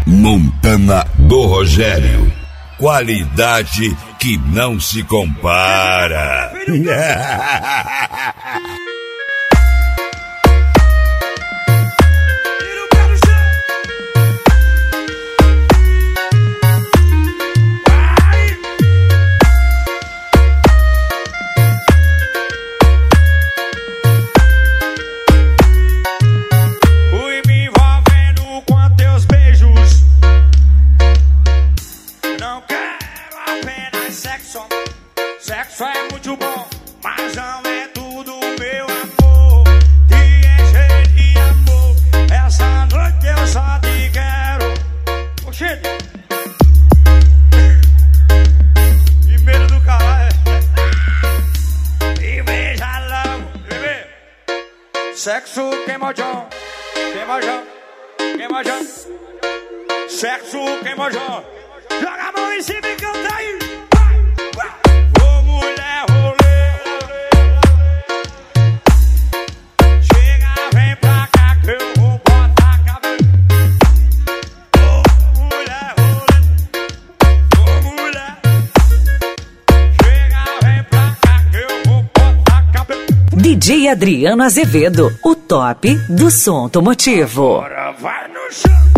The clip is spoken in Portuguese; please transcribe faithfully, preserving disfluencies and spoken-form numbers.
Montana do Rogério. Qualidade que não se compara. Sexo é muito bom, mas não é tudo, meu amor. Te encher de amor, essa noite eu só te quero. Oxê! Primeiro do caralho. E beija logo, bebê. Sexo queimojão, queimojão, queimojão. Sexo queimojão. Joga a mão em cima e canta aí. D J Adriano Azevedo, o top do som automotivo. Agora vai no chão.